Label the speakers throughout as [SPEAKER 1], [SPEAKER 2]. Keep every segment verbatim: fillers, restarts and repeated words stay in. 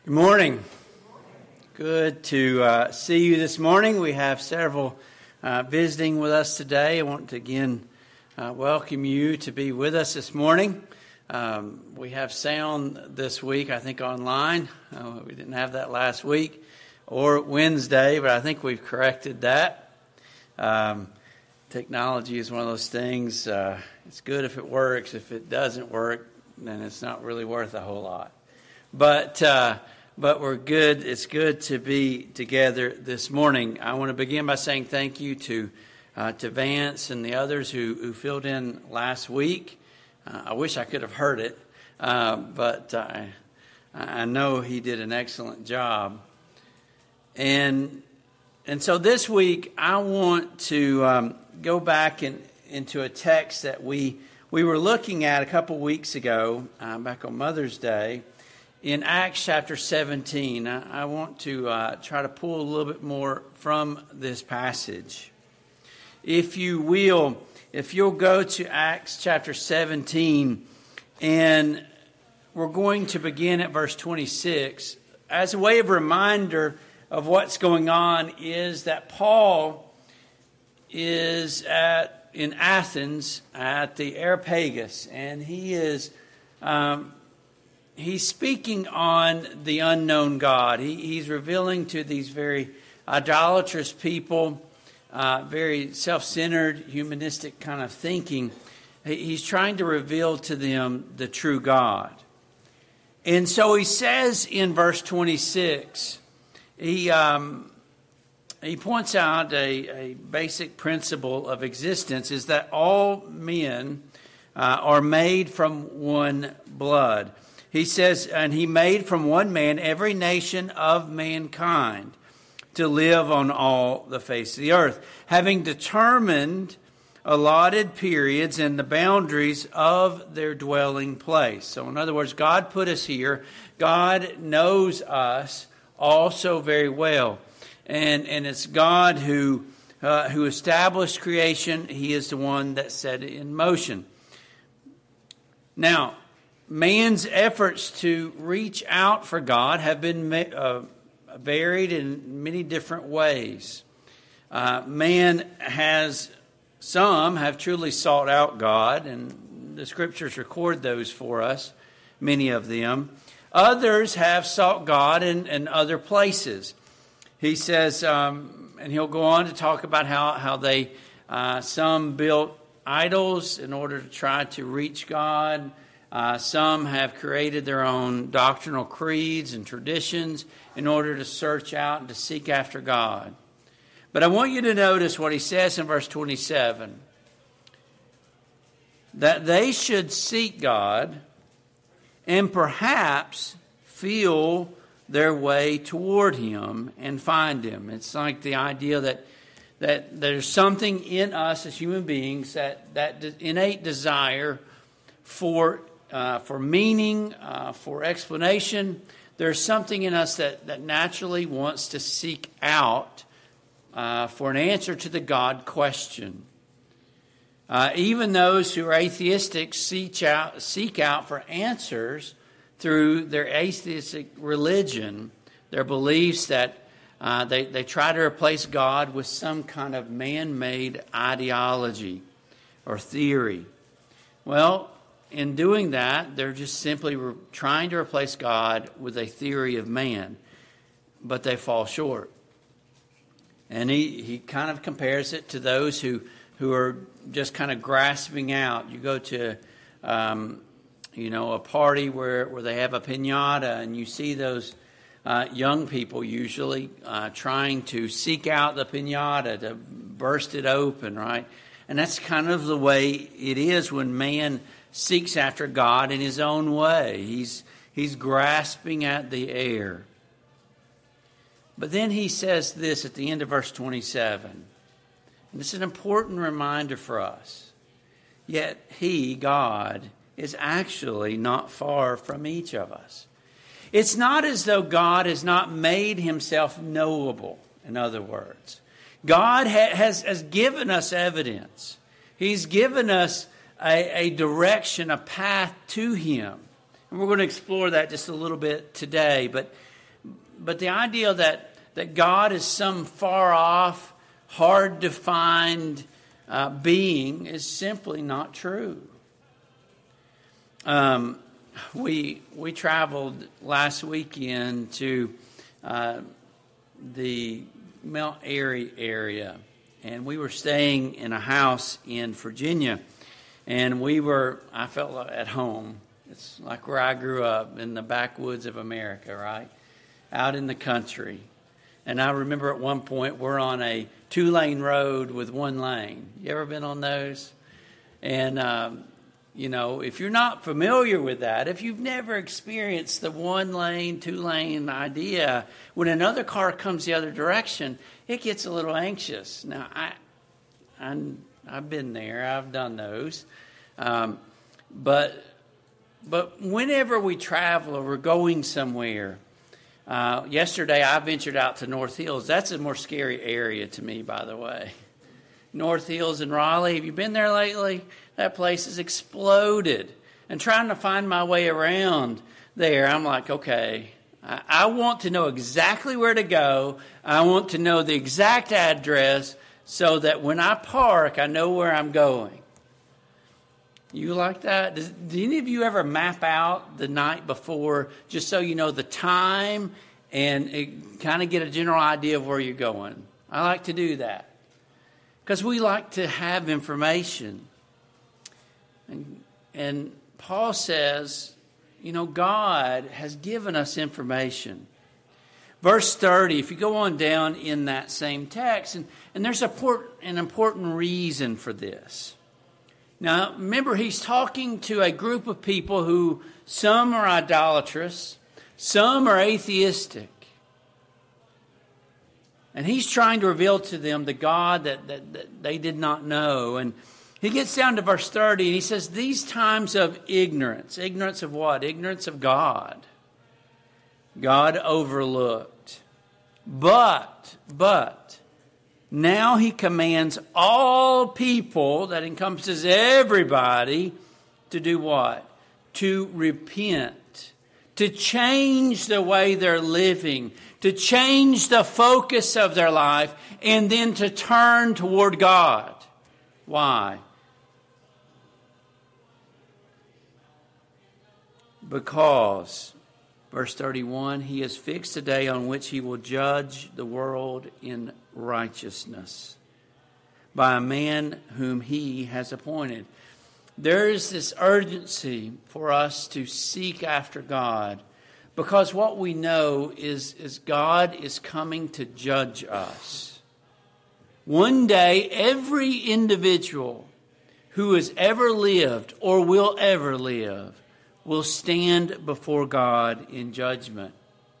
[SPEAKER 1] Good morning. Good to uh, see you this morning. We have several uh, visiting with us today. I want to again uh, welcome you to be with us this morning. Um, we have sound this week, I think, online. Uh, we didn't have that last week or Wednesday, but I think we've corrected that. Um, technology is one of those things. Uh, it's good if it works. If it doesn't work, then it's not really worth a whole lot. But uh, but we're good. It's good to be together this morning. I want to begin by saying thank you to uh, to Vance and the others who, who filled in last week. Uh, I wish I could have heard it, uh, but I, I know he did an excellent job. And and so this week I want to um, go back in, into a text that we we were looking at a couple weeks ago, uh, back on Mother's Day. In Acts chapter seventeen, I want to uh, try to pull a little bit more from this passage. If you will, if you'll go to Acts chapter seventeen, and we're going to begin at verse twenty-six. As a way of reminder of what's going on is that Paul is at in Athens at the Areopagus, and he is... Um, He's speaking on the unknown God. He, he's revealing to these very idolatrous people, uh, very self-centered, humanistic kind of thinking. He's trying to reveal to them the true God. And so he says in verse twenty-six, he um, he points out a, a basic principle of existence is that all men uh, are made from one blood. He says, and he made from one man every nation of mankind to live on all the face of the earth, having determined allotted periods and the boundaries of their dwelling place. So in other words, God put us here. God knows us also very well. And, and it's God who, uh, who established creation. He is the one that set it in motion. Now, man's efforts to reach out for God have been uh, varied in many different ways. Uh, man has, some have truly sought out God, and the scriptures record those for us, many of them. Others have sought God in, in other places. He says, um, and he'll go on to talk about how, how they, uh, some built idols in order to try to reach God. Uh, some have created their own doctrinal creeds and traditions in order to search out and to seek after God. But I want you to notice what he says in verse twenty-seven. That they should seek God and perhaps feel their way toward Him and find Him. It's like the idea that that there's something in us as human beings, that, that innate desire for Uh, for meaning, uh, for explanation. There's something in us that, that naturally wants to seek out uh, for an answer to the God question. Uh, even those who are atheistic seek out, seek out for answers through their atheistic religion, their beliefs that uh, they, they try to replace God with some kind of man-made ideology or theory. Well, in doing that, they're just simply re- trying to replace God with a theory of man, but they fall short. And he, he kind of compares it to those who, who are just kind of grasping out. You go to, um, you know, a party where, where they have a piñata, and you see those uh, young people usually uh, trying to seek out the piñata, to burst it open, right? And that's kind of the way it is when man seeks after God in his own way. He's he's grasping at the air. But then he says this at the end of verse twenty-seven. And it's an important reminder for us. Yet he, God, is actually not far from each of us. It's not as though God has not made himself knowable, in other words. God ha- has, has given us evidence. He's given us A, a direction, a path to Him. And we're going to explore that just a little bit today. But but the idea that, that God is some far off, hard to find uh, being is simply not true. Um, we we traveled last weekend to uh, the Mount Airy area, and we were staying in a house in Virginia, and we were, I felt like at home. It's like where I grew up, in the backwoods of America, right? Out in the country. And I remember at one point we're on a two-lane road with one lane. You ever been on those? And, um, you know, if you're not familiar with that, if you've never experienced the one-lane, two-lane idea, when another car comes the other direction, it gets a little anxious. Now, I, I'm, I've been there. I've done those. Um, but... But whenever we travel or we're going somewhere, uh, yesterday I ventured out to North Hills. That's a more scary area to me, by the way. North Hills in Raleigh. Have you been there lately? That place has exploded. And trying to find my way around there, I'm like, okay, I, I want to know exactly where to go. I want to know the exact address so that when I park, I know where I'm going. You like that? Does, do any of you ever map out the night before just so you know the time and kind of get a general idea of where you're going? I like to do that because we like to have information. And, and Paul says, you know, God has given us information. Verse thirty, if you go on down in that same text, and, and there's a port, an important reason for this. Now, remember, he's talking to a group of people who some are idolatrous, some are atheistic. And he's trying to reveal to them the God that, that, that they did not know. And he gets down to verse thirty, and he says, these times of ignorance. Ignorance of what? Ignorance of God. God overlooked. But, but... now he commands all people, that encompasses everybody, to do what? To repent. To change the way they're living. To change the focus of their life. And then to turn toward God. Why? Because, verse thirty-one, he has fixed a day on which he will judge the world in righteousness by a man whom he has appointed. There is this urgency for us to seek after God, because what we know is, is God is coming to judge us. One day, every individual who has ever lived or will ever live will stand before God in judgment.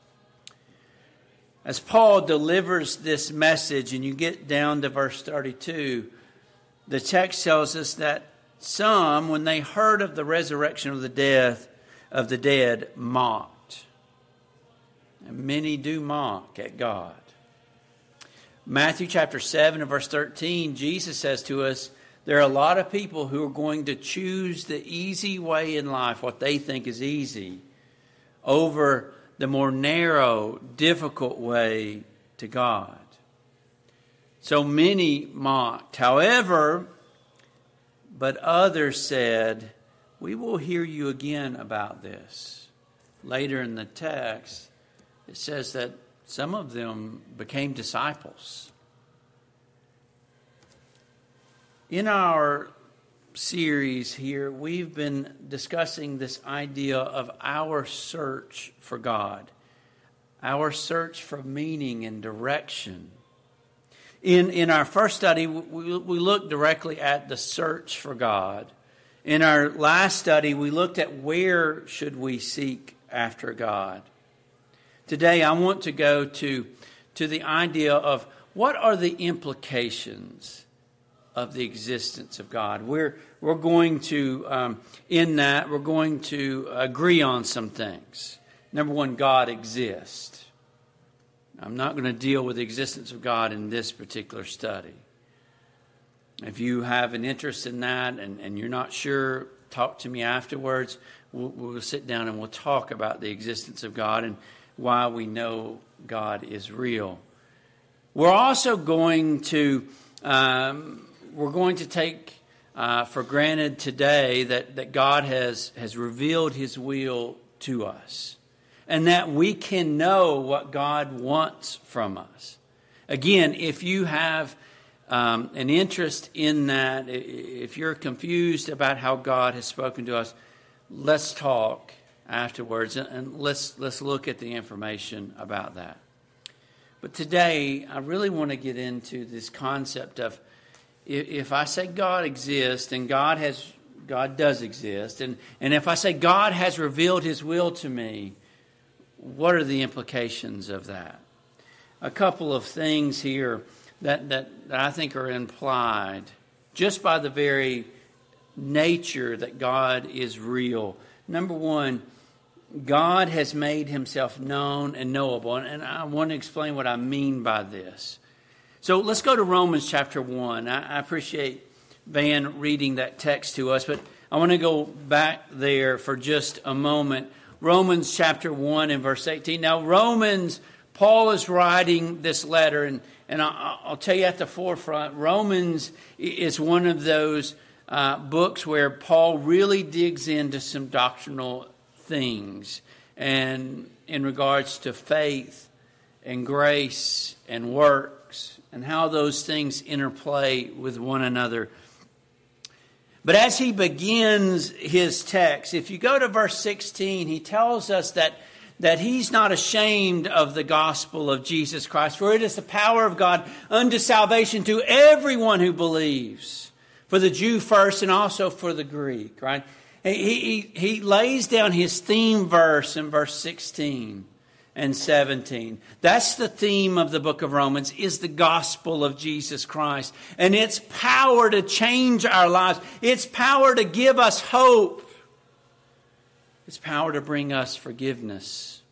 [SPEAKER 1] As Paul delivers this message, and you get down to verse thirty-two, the text tells us that some, when they heard of the resurrection of the death of the dead, mocked. And many do mock at God. Matthew chapter seven and verse thirteen, Jesus says to us, there are a lot of people who are going to choose the easy way in life, what they think is easy, over the more narrow, difficult way to God. So many mocked. However, but others said, we will hear you again about this. Later in the text, it says that some of them became disciples. In our series here, we've been discussing this idea of our search for God, our search for meaning and direction. In, in our first study, we, we looked directly at the search for God. In our last study, we looked at where should we seek after God. Today, I want to go to, to the idea of what are the implications of the existence of God. We're we're going to, um, in that, we're going to agree on some things. Number one, God exists. I'm not going to deal with the existence of God in this particular study. If you have an interest in that and, and you're not sure, talk to me afterwards. We'll, we'll sit down and we'll talk about the existence of God. And why we know God is real. We're also going to um, we're going to take uh, for granted today that, that God has, has revealed His will to us, and that we can know what God wants from us. Again, if you have um, an interest in that, if you're confused about how God has spoken to us, let's talk afterwards, and let's let's look at the information about that. But today, I really want to get into this concept of, if I say God exists, and God has God does exist, and, and if I say God has revealed His will to me, what are the implications of that? A couple of things here that, that, that I think are implied just by the very nature that God is real. Number one, God has made Himself known and knowable. And I want to explain what I mean by this. So let's go to Romans chapter one. I appreciate Van reading that text to us, but I want to go back there for just a moment. Romans chapter one and verse eighteen. Now, Romans, Paul is writing this letter, and, and I'll tell you at the forefront, Romans is one of those uh, books where Paul really digs into some doctrinal things, and in regards to faith and grace and works and how those things interplay with one another. But as he begins his text, if you go to verse sixteen, he tells us that, that he's not ashamed of the gospel of Jesus Christ, for it is the power of God unto salvation to everyone who believes, for the Jew first and also for the Greek, right? He, he, he lays down his theme verse in verse sixteen and seventeen. That's the theme of the book of Romans, is the gospel of Jesus Christ. And its power to change our lives. Its power to give us hope. Its power to bring us forgiveness.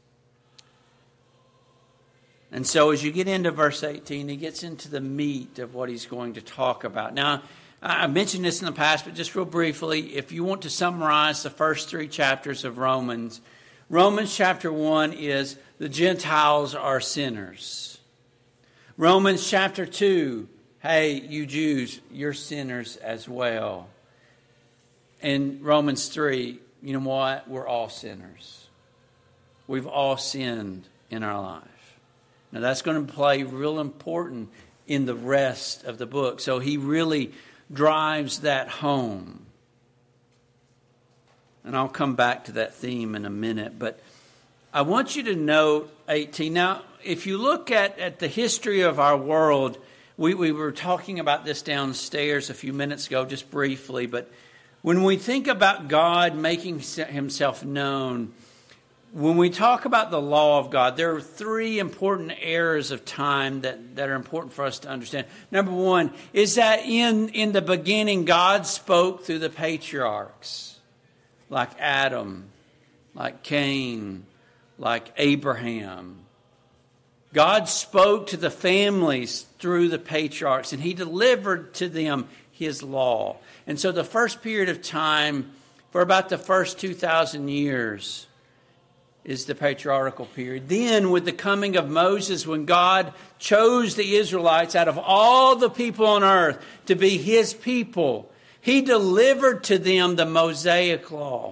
[SPEAKER 1] And so as you get into verse eighteen, he gets into the meat of what he's going to talk about. Now, I mentioned this in the past, but just real briefly, if you want to summarize the first three chapters of Romans, Romans chapter one is the Gentiles are sinners. Romans chapter two, hey, you Jews, you're sinners as well. And Romans three, you know what? We're all sinners. We've all sinned in our life. Now that's going to play real important in the rest of the book. So he really drives that home. And I'll come back to that theme in a minute. But I want you to note eighteen. Now, if you look at, at the history of our world, we, we were talking about this downstairs a few minutes ago, just briefly. But when we think about God making Himself known, when we talk about the law of God, there are three important eras of time that, that are important for us to understand. Number one is that in, in the beginning, God spoke through the patriarchs, like Adam, like Cain, like Abraham. God spoke to the families through the patriarchs, and He delivered to them His law. And so the first period of time, for about the first two thousand years, is the patriarchal period. Then with the coming of Moses, when God chose the Israelites out of all the people on earth to be His people, He delivered to them the Mosaic law.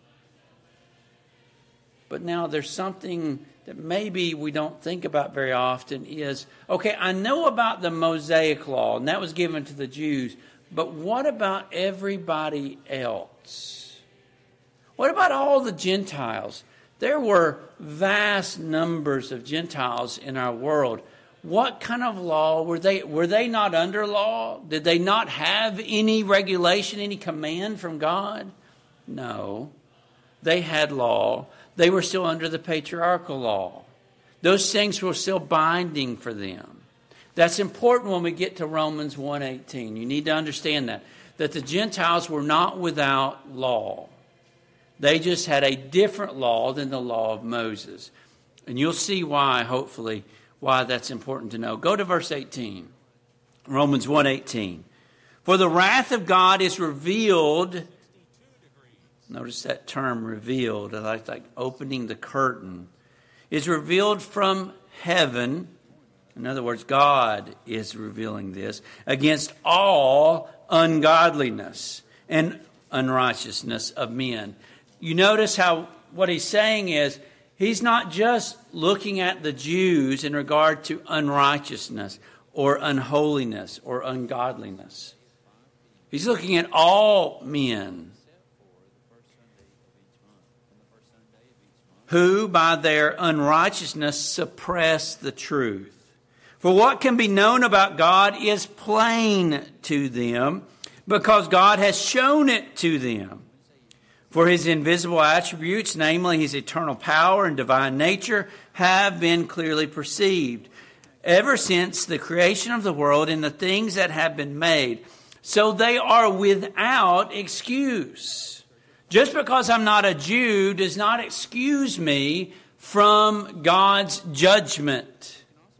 [SPEAKER 1] But now there's something that maybe we don't think about very often is, okay, I know about the Mosaic law, and that was given to the Jews, but what about everybody else? What about all the Gentiles? There were vast numbers of Gentiles in our world. What kind of law were they? Were they not under law? Did they not have any regulation, any command from God? No. They had law. They were still under the patriarchal law. Those things were still binding for them. That's important when we get to Romans one eighteen. You need to understand that. That the Gentiles were not without law. They just had a different law than the law of Moses. And you'll see why, hopefully, why that's important to know. Go to verse eighteen. Romans one eighteen. For the wrath of God is revealed. Notice that term, revealed. Like, like opening the curtain. is revealed from heaven. In other words, God is revealing this against all ungodliness and unrighteousness of men. You notice how what he's saying is he's not just looking at the Jews in regard to unrighteousness or unholiness or ungodliness. He's looking at all men who by their unrighteousness suppress the truth. For what can be known about God is plain to them, because God has shown it to them. For his invisible attributes, namely his eternal power and divine nature, have been clearly perceived ever since the creation of the world and the things that have been made. So they are without excuse. Just because I'm not a Jew does not excuse me from God's judgment.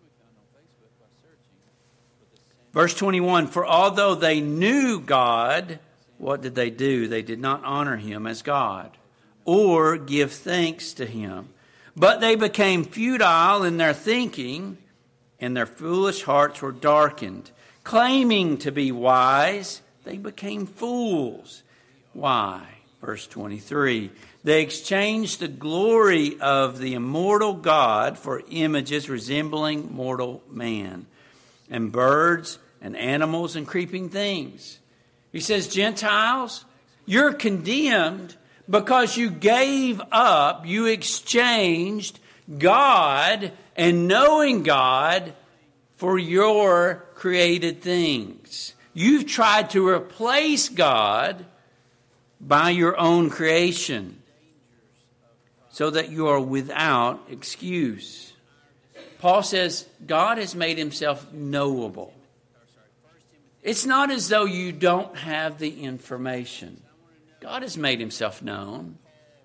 [SPEAKER 1] Verse twenty-one, for although they knew God, what did they do? They did not honor him as God or give thanks to him. But they became futile in their thinking, and their foolish hearts were darkened. Claiming to be wise, they became fools. Why? Verse twenty-three, they exchanged the glory of the immortal God for images resembling mortal man, and birds and animals and creeping things. He says, Gentiles, you're condemned because you gave up, you exchanged God and knowing God for your created things. You've tried to replace God by your own creation so that you are without excuse. Paul says God has made himself knowable. It's not as though you don't have the information. God has made himself known.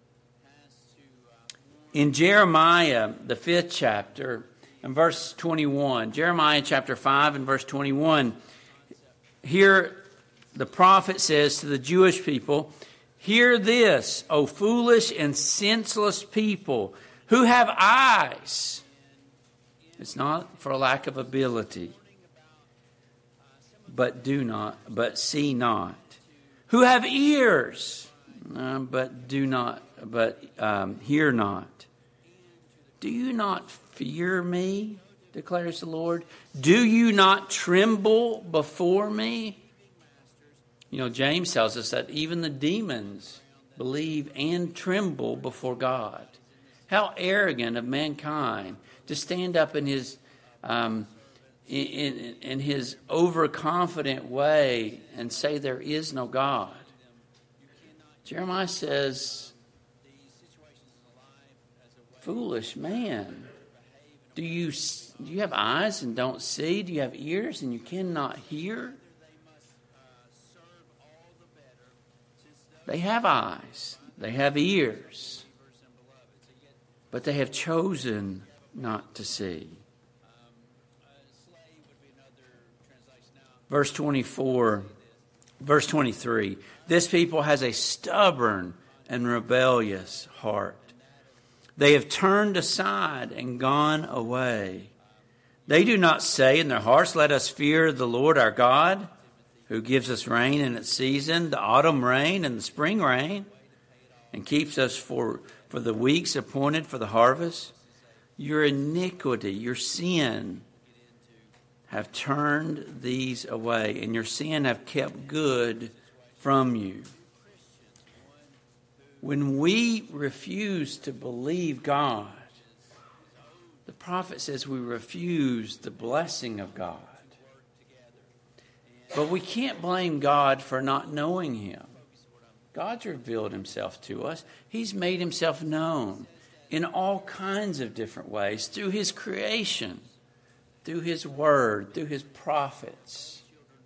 [SPEAKER 1] In Jeremiah, the fifth chapter, and verse twenty-one, Jeremiah chapter five and verse twenty-one, here the prophet says to the Jewish people, hear this, O foolish and senseless people who have eyes. It's not for lack of ability, but do not, but see not. Who have ears, uh, but do not, but um, hear not. Do you not fear me, declares the Lord? Do you not tremble before me? You know, James tells us that even the demons believe and tremble before God. How arrogant of mankind to stand up in his um, in, in, in his overconfident way and say there is no God. Jeremiah says, foolish man, do you do you have eyes and don't see? Do you have ears and you cannot hear? They have eyes, they have ears, but they have chosen not to see. Verse twenty-four, verse twenty-three, this people has a stubborn and rebellious heart. They have turned aside and gone away. They do not say in their hearts, let us fear the Lord our God, who gives us rain in its season, the autumn rain and the spring rain, and keeps us for, for the weeks appointed for the harvest. Your iniquity, your sin, have turned these away, and your sin have kept good from you. When we refuse to believe God, the prophet says we refuse the blessing of God. But we can't blame God for not knowing him. God's revealed himself to us. He's made himself known in all kinds of different ways through his creation, through his word, through his prophets.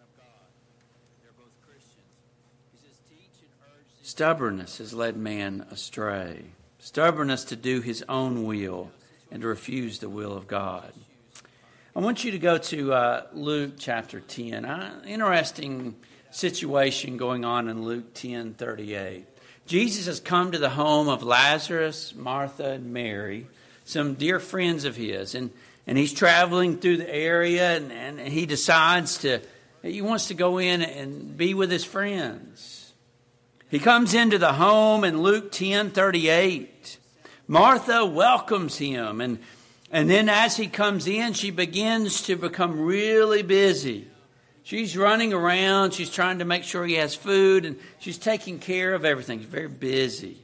[SPEAKER 1] Stubbornness has led man astray. Stubbornness to do his own will and to refuse the will of God. I want you to go to uh, Luke chapter ten. Uh, interesting situation going on in Luke ten thirty-eight. Jesus has come to the home of Lazarus, Martha, and Mary some dear friends of his. And, and he's traveling through the area, and, and he decides to, he wants to go in and be with his friends. He comes into the home in Luke ten thirty-eight. Martha welcomes him, and, and then as he comes in, she begins to become really busy. She's running around. She's trying to make sure he has food, and she's taking care of everything. She's very busy.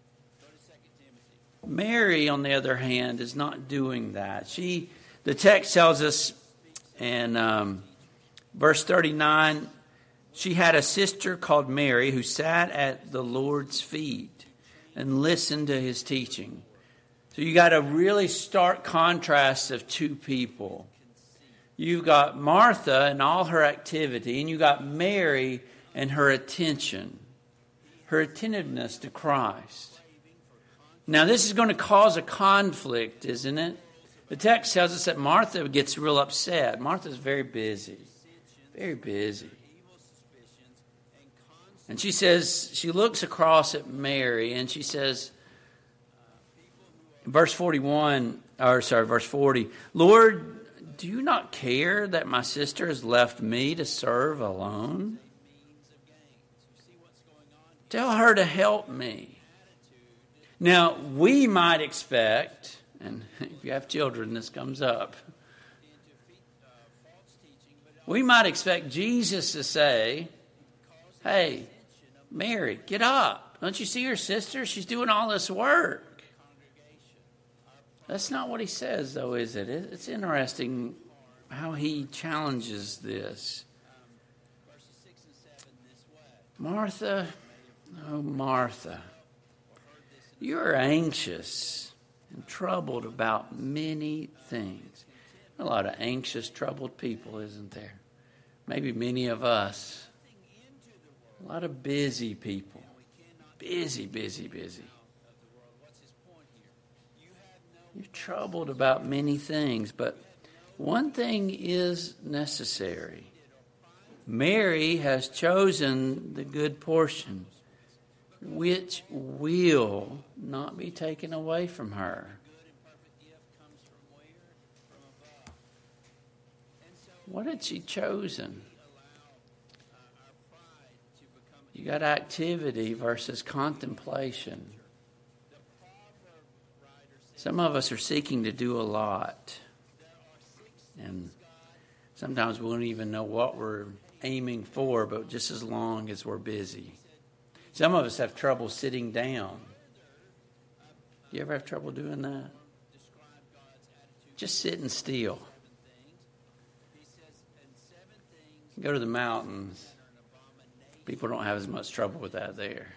[SPEAKER 1] Mary, on the other hand, is not doing that. She, the text tells us in um, verse thirty-nine, she had a sister called Mary who sat at the Lord's feet and listened to his teaching. So you got a really stark contrast of two people. You've got Martha and all her activity, and you got Mary and her attention, her attentiveness to Christ. Now, this is going to cause a conflict, isn't it? The text tells us that Martha gets real upset. Martha's very busy, very busy. And she says, she looks across at Mary, and she says, verse forty-one, or sorry, verse forty, Lord, do you not care that my sister has left me to serve alone? Tell her to help me. Now, we might expect, and if you have children, this comes up. We might expect Jesus to say, hey, Mary, get up. Don't you see your sister? She's doing all this work. That's not what he says, though, is it? It's interesting how he challenges this. Martha, oh, Martha, you're anxious and troubled about many things. A lot of anxious, troubled people, isn't there? Maybe many of us. A lot of busy people. Busy, busy, busy. You're troubled about many things, but one thing is necessary. Mary has chosen the good portion, which will not be taken away from her. What had she chosen? You got activity versus contemplation. Some of us are seeking to do a lot. And sometimes we don't even know what we're aiming for, but just as long as we're busy. Some of us have trouble sitting down. You ever have trouble doing that? Just sitting still. Go to the mountains. People don't have as much trouble with that there.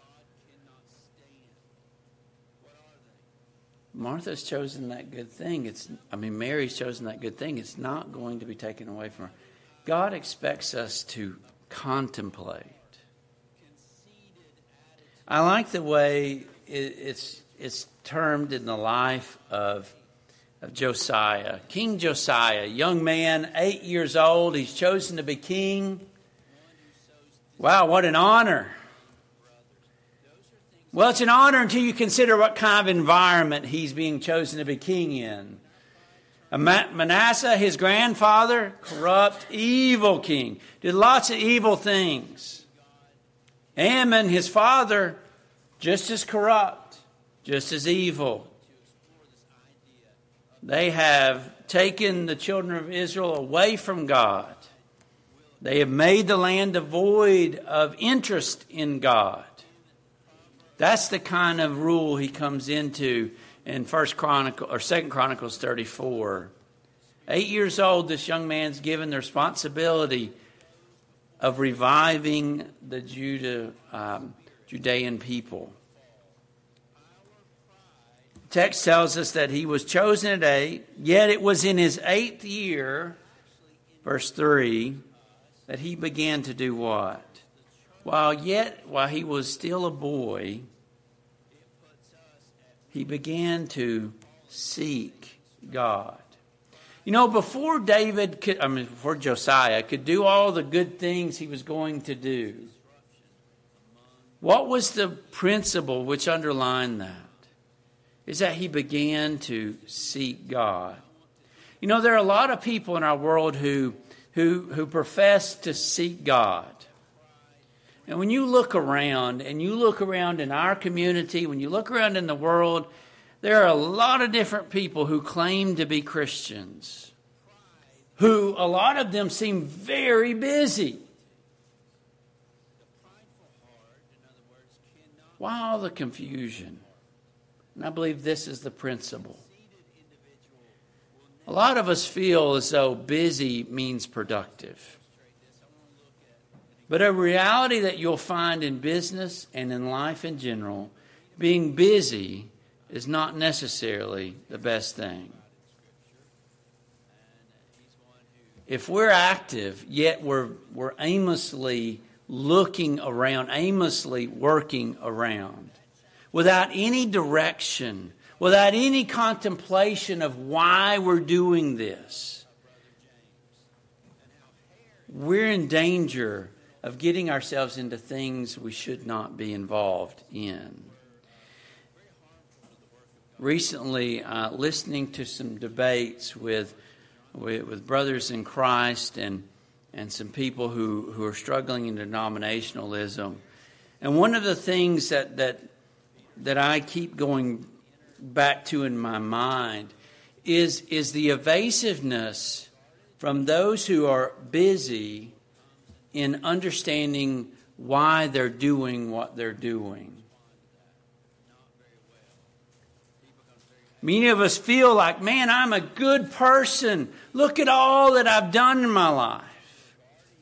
[SPEAKER 1] Martha's chosen that good thing. It's, I mean, Mary's chosen that good thing. It's not going to be taken away from her. God expects us to contemplate. I like the way it's it's termed in the life of, of Josiah. King Josiah, young man, eight years old. He's chosen to be king. Wow, what an honor. Well, it's an honor until you consider what kind of environment he's being chosen to be king in. Manasseh, his grandfather, corrupt, evil king, did lots of evil things. Ammon, his father, just as corrupt, just as evil. They have taken the children of Israel away from God. They have made the land devoid of interest in God. That's the kind of rule he comes into in First Chronicle or Second Chronicles thirty-four. Eight years old, this young man's given the responsibility of reviving the Judah, um, Judean people. The text tells us that he was chosen at eight, yet it was in his eighth year, verse three, that he began to do what? While yet, while he was still a boy, he began to seek God. You know, before David could, I mean, before Josiah could do all the good things he was going to do, what was the principle which underlined that? is that he began to seek God. You know, there are a lot of people in our world who, who, who profess to seek God. And when you look around, and you look around in our community, when you look around in the world, there are a lot of different people who claim to be Christians, who a lot of them seem very busy. Why all the confusion? And I believe this is the principle. A lot of us feel as though busy means productive. But a reality that you'll find in business and in life in general, being busy is not necessarily the best thing. If we're active, yet we're, we're aimlessly looking around, aimlessly working around, without any direction, without any contemplation of why we're doing this, we're in danger of getting ourselves into things we should not be involved in. Recently, uh, listening to some debates with, with with brothers in Christ and and some people who, who are struggling in denominationalism, and one of the things that that that I keep going back to in my mind is is the evasiveness from those who are busy in understanding why they're doing what they're doing. Many of us feel like, man, I'm a good person. Look at all that I've done in my life.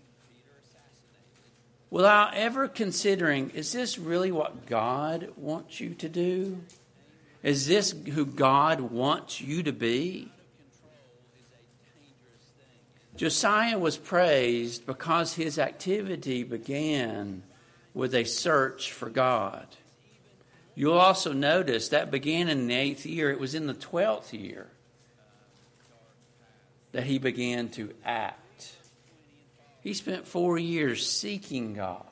[SPEAKER 1] Without ever considering, is this really what God wants you to do? Is this who God wants you to be? Josiah was praised because his activity began with a search for God. You'll also notice that began in the eighth year. It was in the twelfth year that he began to act. He spent four years seeking God.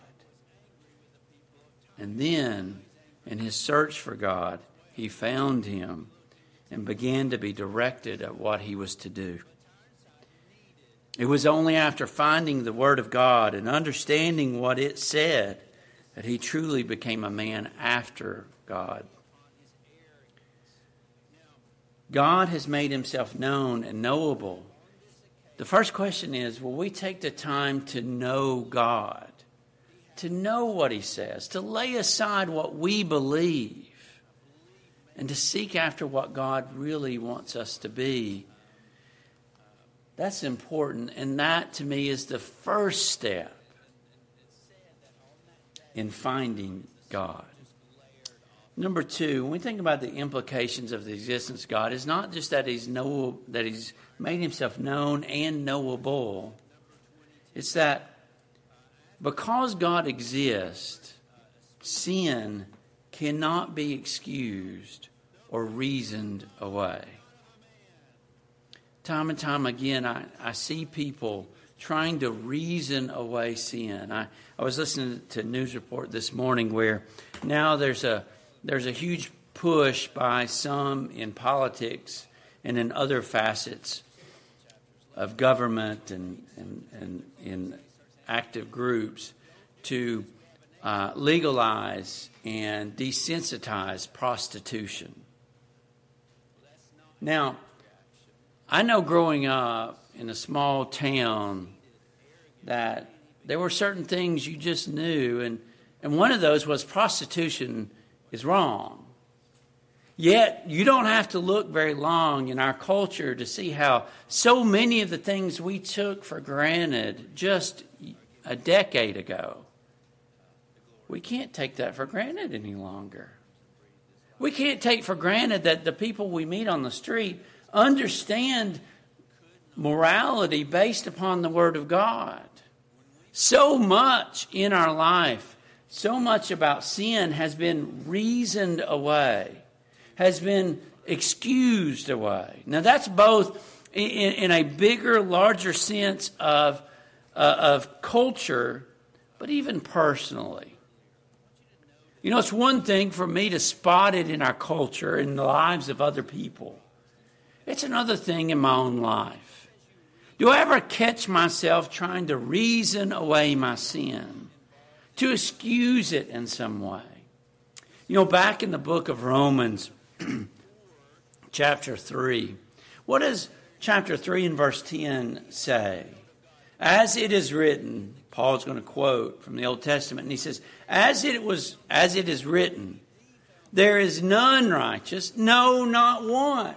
[SPEAKER 1] And then, in his search for God, he found him and began to be directed at what he was to do. It was only after finding the Word of God and understanding what it said that he truly became a man after God. God has made himself known and knowable. The first question is, will we take the time to know God, to know what he says, to lay aside what we believe, and to seek after what God really wants us to be? That's important, and that to me is the first step in finding God. Number two, when we think about the implications of the existence of God, it's not just that he's know, that he's made himself known and knowable. It's that because God exists, sin cannot be excused or reasoned away. Time and time again, I, I see people trying to reason away sin. I, I was listening to a news report this morning where now there's a there's a huge push by some in politics and in other facets of government and, and, and in active groups to uh, legalize and desensitize prostitution. Now, I know growing up in a small town that there were certain things you just knew, and, and one of those was prostitution is wrong. Yet, you don't have to look very long in our culture to see how so many of the things we took for granted just a decade ago, we can't take that for granted any longer. We can't take for granted that the people we meet on the street understand morality based upon the Word of God. So much in our life, so much about sin has been reasoned away, has been excused away. Now that's both in, in a bigger, larger sense of, uh, of culture, but even personally. You know, it's one thing for me to spot it in our culture, in the lives of other people. It's another thing in my own life. Do I ever catch myself trying to reason away my sin, to excuse it in some way? You know, back in the book of Romans, chapter three, what does chapter three and verse ten say? As it is written, Paul's going to quote from the Old Testament, and he says, as it was, as it is written, there is none righteous, no, not one.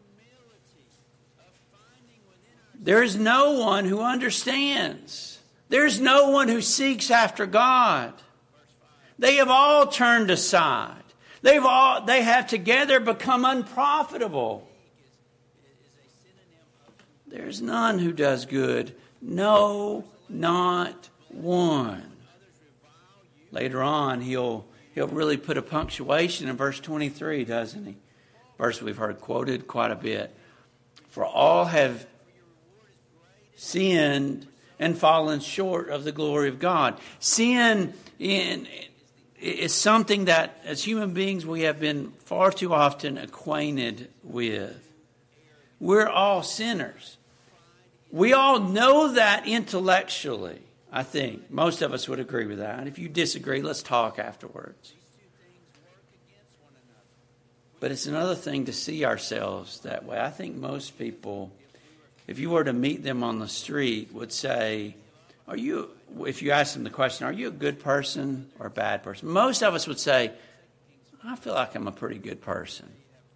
[SPEAKER 1] There is no one who understands. There is no one who seeks after God. They have all turned aside. They've all, they have together become unprofitable. There is none who does good. No, not one. Later on, he'll he'll really put a punctuation in verse twenty-three, doesn't he? Verse we've heard quoted quite a bit. For all have sinned and fallen short of the glory of God. Sin in, is something that, as human beings, we have been far too often acquainted with. We're all sinners. We all know that intellectually, I think. Most of us would agree with that. If you disagree, let's talk afterwards. But it's another thing to see ourselves that way. I think most people, if you were to meet them on the street, would say, are you, if you ask them the question, are you a good person or a bad person? Most of us would say, I feel like I'm a pretty good person.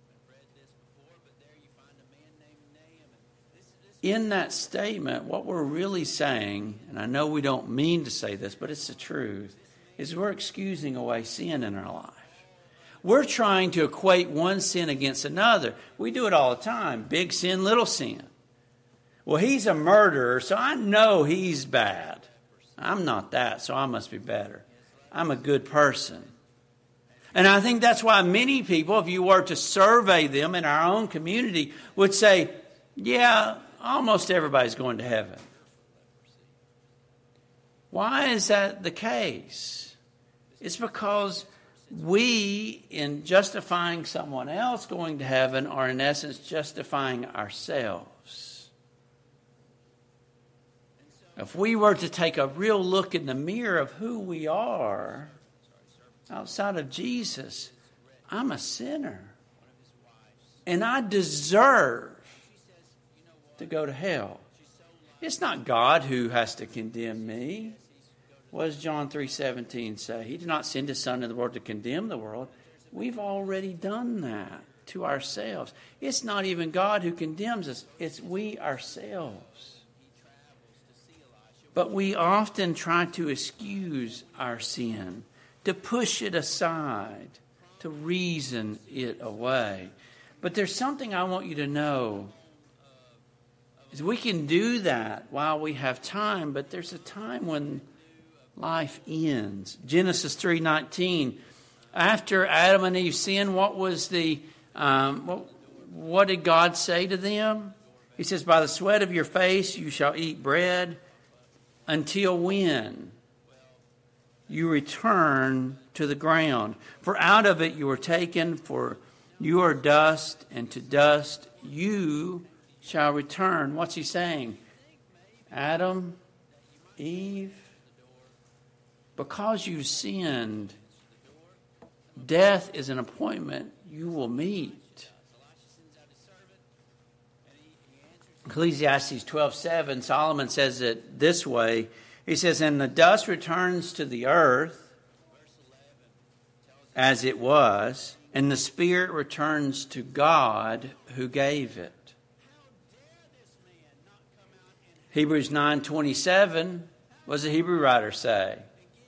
[SPEAKER 1] In that statement, what we're really saying, and I know we don't mean to say this, but it's the truth, is we're excusing away sin in our life. We're trying to equate one sin against another. We do it all the time. Big sin, little sin. Well, he's a murderer, so I know he's bad. I'm not that, so I must be better. I'm a good person. And I think that's why many people, if you were to survey them in our own community, would say, yeah, almost everybody's going to heaven. Why is that the case? It's because we, in justifying someone else going to heaven, are in essence justifying ourselves. If we were to take a real look in the mirror of who we are outside of Jesus, I'm a sinner. And I deserve to go to hell. It's not God who has to condemn me. What does John three seventeen say? He did not send his Son in the world to condemn the world. We've already done that to ourselves. It's not even God who condemns us. It's we ourselves. But we often try to excuse our sin, to push it aside, to reason it away. But there's something I want you to know. Is we can do that while we have time, but there's a time when life ends. Genesis three nineteen. After Adam and Eve sinned, what was the um, what, what did God say to them? He says, "By the sweat of your face you shall eat bread until when you return to the ground. For out of it you were taken, for you are dust, and to dust you shall return." What's he saying? Adam, Eve, because you sinned, death is an appointment you will meet. Ecclesiastes twelve seven, Solomon says it this way. He says, "And the dust returns to the earth as it was, and the spirit returns to God who gave it." Hebrews nine twenty-seven, what does the Hebrew writer say?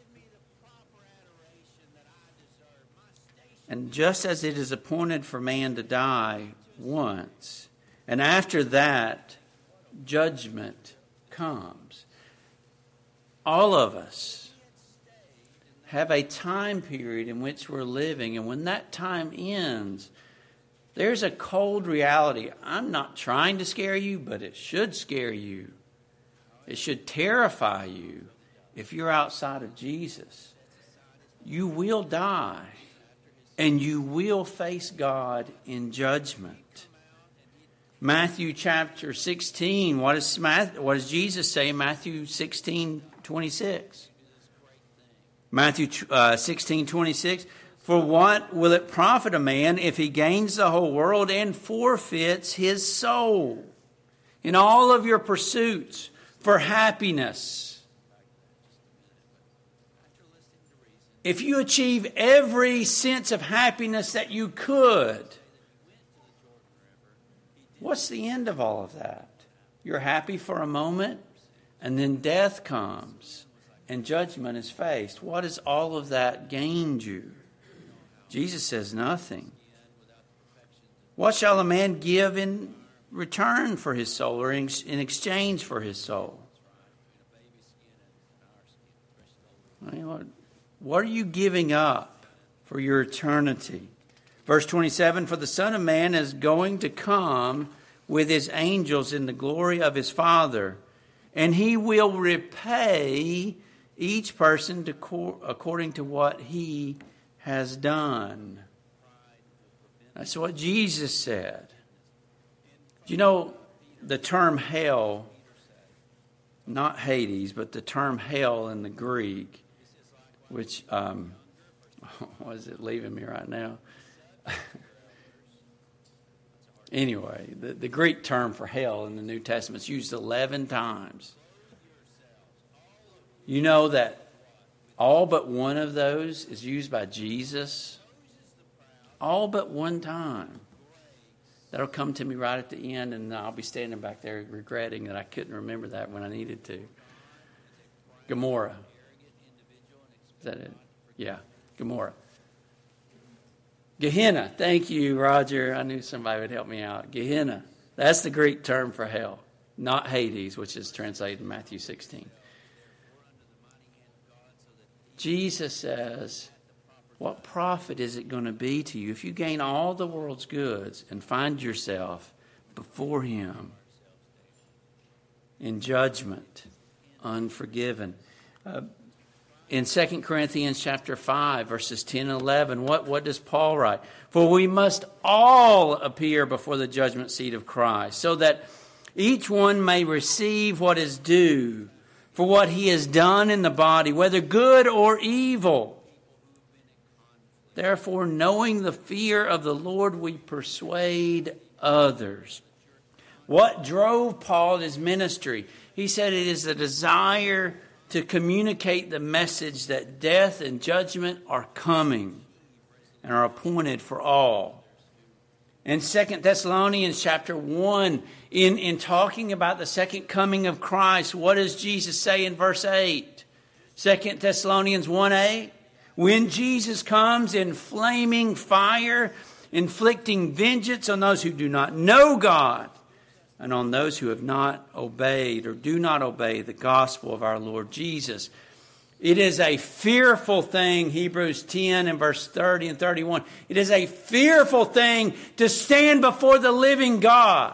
[SPEAKER 1] "And just as it is appointed for man to die once, and after that judgment comes." All of us have a time period in which we're living, and when that time ends, there's a cold reality. I'm not trying to scare you, but it should scare you. It should terrify you if you're outside of Jesus. you will die and you will face God in judgment. Matthew chapter sixteen, what does, what does Jesus say in Matthew sixteen twenty-six? Matthew uh, sixteen twenty-six, for what will it profit a man if he gains the whole world and forfeits his soul? In all of your pursuits for happiness, if you achieve every sense of happiness that you could, what's the end of all of that? You're happy for a moment, and then death comes, and judgment is faced. What has all of that gained you? Jesus says nothing. What shall a man give in return for his soul, or in, in exchange for his soul? I mean, what, what are you giving up for your eternity? Verse twenty-seven, for the Son of Man is going to come with his angels in the glory of his Father, and he will repay each person to co- according to what he has done. That's what Jesus said. You know, the term hell, not Hades, but the term hell in the Greek, which, um, what is it leaving me right now? Anyway, the, the Greek term for hell in the New Testament is used eleven times. You know that all but one of those is used by Jesus? All but one time. That'll come to me right at the end, and I'll be standing back there regretting that I couldn't remember that when I needed to. Gomorrah. Is that it? Yeah, Gomorrah. Gehenna. Thank you, Roger. I knew somebody would help me out. Gehenna. That's the Greek term for hell, not Hades, which is translated in Matthew sixteen. Jesus says, what profit is it going to be to you if you gain all the world's goods and find yourself before him in judgment, unforgiven? Uh, in Second Corinthians chapter five, verses ten and eleven, what, what does Paul write? For we must all appear before the judgment seat of Christ, so that each one may receive what is due for what he has done in the body, whether good or evil. Therefore, knowing the fear of the Lord, we persuade others. What drove Paul in his ministry? He said it is the desire to communicate the message that death and judgment are coming and are appointed for all. In Second Thessalonians chapter one, in, in talking about the second coming of Christ, what does Jesus say in verse eight? Second Thessalonians one eight. When Jesus comes in flaming fire, inflicting vengeance on those who do not know God and on those who have not obeyed or do not obey the gospel of our Lord Jesus. It is a fearful thing, Hebrews ten and verse thirty and thirty-one. It is a fearful thing to stand before the living God.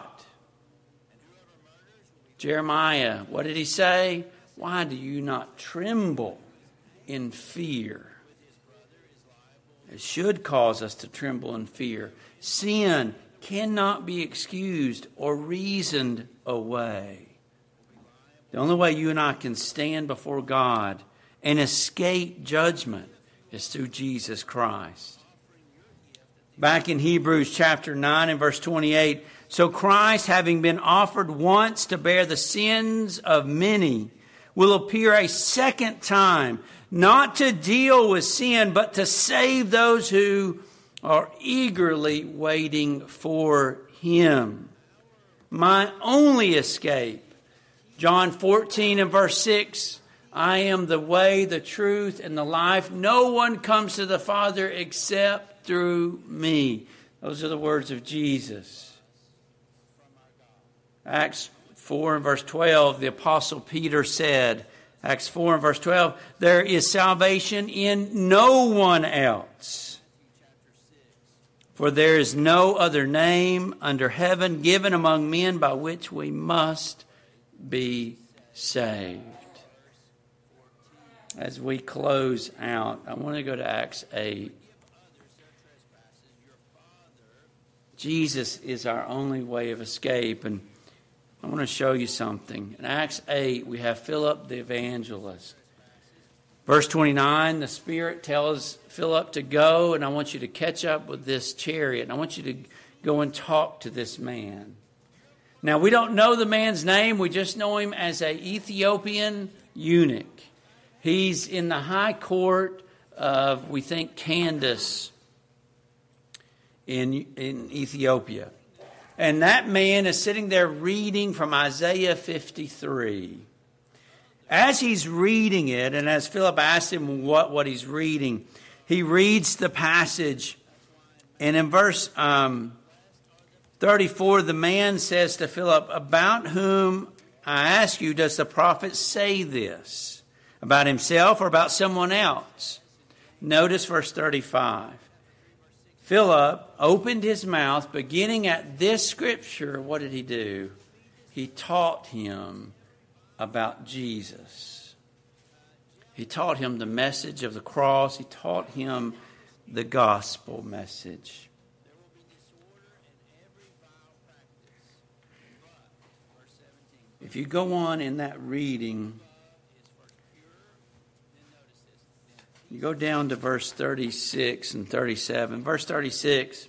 [SPEAKER 1] Jeremiah, what did he say? Why do you not tremble in fear? It should cause us to tremble in fear. Sin cannot be excused or reasoned away. The only way you and I can stand before God and escape judgment is through Jesus Christ. Back in Hebrews chapter nine and verse twenty-eight, so Christ, having been offered once to bear the sins of many, will appear a second time, not to deal with sin, but to save those who are eagerly waiting for him. My only escape, John fourteen and verse six, I am the way, the truth, and the life. No one comes to the Father except through me. Those are the words of Jesus. Acts four and verse twelve, the Apostle Peter said, Acts four and verse twelve, there is salvation in no one else. For there is no other name under heaven given among men by which we must be saved. as we close out, I want to go to Acts eight. Jesus is our only way of escape, and I want to show you something. In Acts eight, we have Philip the evangelist. Verse twenty-nine, the Spirit tells Philip to go, and I want you to catch up with this chariot, and I want you to go and talk to this man. Now, we don't know the man's name. We just know him as an Ethiopian eunuch. He's in the high court of, we think, Candace in, in Ethiopia. And that man is sitting there reading from Isaiah fifty-three. As he's reading it, and as Philip asked him what, what he's reading, he reads the passage. And in verse um, thirty-four, the man says to Philip, "About whom, I ask you, does the prophet say this? About himself or about someone else?" Notice verse thirty-five. Philip opened his mouth, beginning at this scripture. What did he do? He taught him about Jesus. He taught him the message of the cross. He taught him the gospel message. If you go on in that reading, you go down to verse thirty-six and thirty-seven. Verse thirty-six,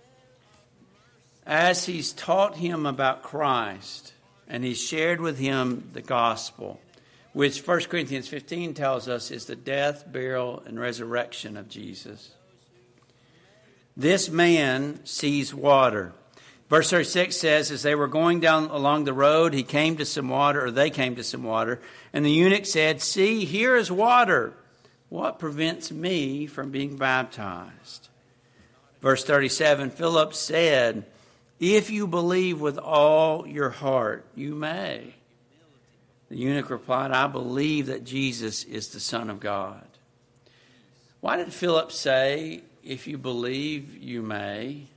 [SPEAKER 1] as he's taught him about Christ and he's shared with him the gospel, which First Corinthians fifteen tells us is the death, burial, and resurrection of Jesus. This man sees water. Verse thirty-six says, as they were going down along the road, he came to some water, or they came to some water, and the eunuch said, "See, here is water. What prevents me from being baptized?" Verse thirty-seven, Philip said, "If you believe with all your heart, you may." The eunuch replied, "I believe that Jesus is the Son of God." Why did Philip say, "If you believe, you may"?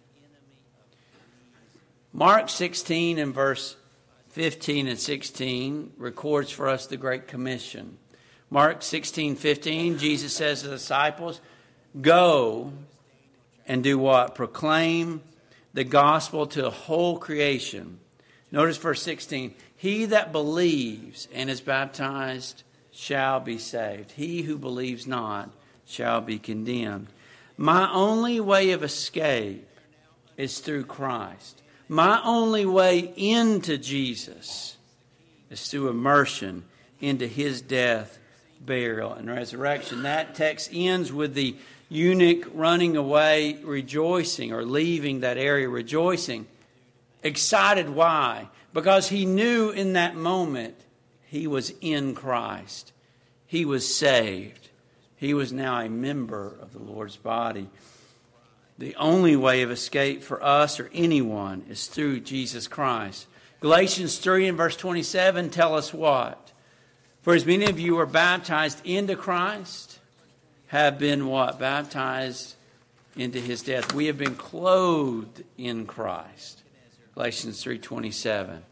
[SPEAKER 1] Mark sixteen and verse fifteen and sixteen records for us the Great Commission. Mark sixteen fifteen, Jesus says to the disciples, "Go and do what? Proclaim the gospel to the whole creation." Notice verse sixteen. "He that believes and is baptized shall be saved. He who believes not shall be condemned." My only way of escape is through Christ. My only way into Jesus is through immersion into his death, burial, and resurrection. That text ends with the eunuch running away, rejoicing, or leaving that area rejoicing. Excited, why? Because he knew in that moment he was in Christ. He was saved. He was now a member of the Lord's body. The only way of escape for us or anyone is through Jesus Christ. Galatians three and verse twenty-seven tell us what? "For as many of you are baptized into Christ, have been what? Baptized into his death." We have been clothed in Christ. Galatians three twenty-seven.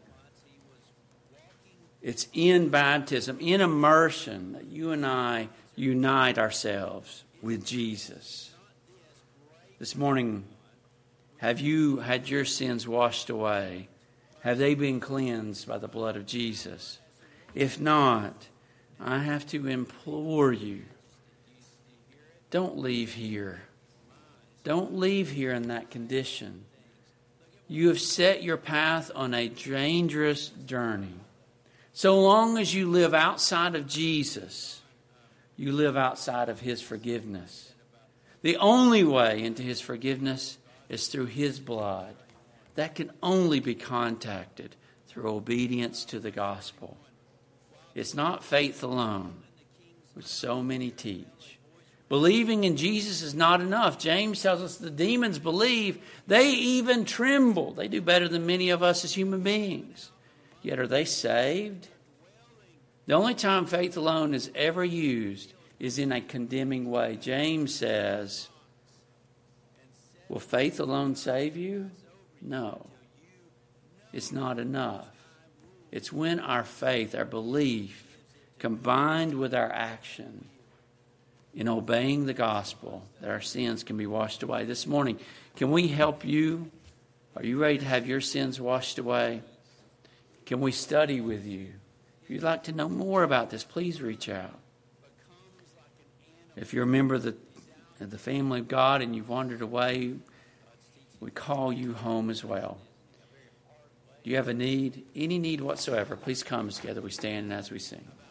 [SPEAKER 1] It's in baptism, in immersion, that you and I unite ourselves with Jesus. This morning, have you had your sins washed away? Have they been cleansed by the blood of Jesus? If not, I have to implore you, don't leave here. Don't leave here in that condition. You have set your path on a dangerous journey. So long as you live outside of Jesus, you live outside of his forgiveness. The only way into his forgiveness is through his blood. That can only be contacted through obedience to the gospel. It's not faith alone, which so many teach. Believing in Jesus is not enough. James tells us the demons believe. They even tremble. They do better than many of us as human beings. Yet are they saved? The only time faith alone is ever used is in a condemning way. James says, will faith alone save you? No. It's not enough. It's when our faith, our belief, combined with our action in obeying the gospel, that our sins can be washed away. This morning, can we help you? Are you ready to have your sins washed away? Can we study with you? If you'd like to know more about this, please reach out. If you're a member of the, of the family of God and you've wandered away, we call you home as well. Do you have a need? Any need whatsoever, please come together. We stand as we sing.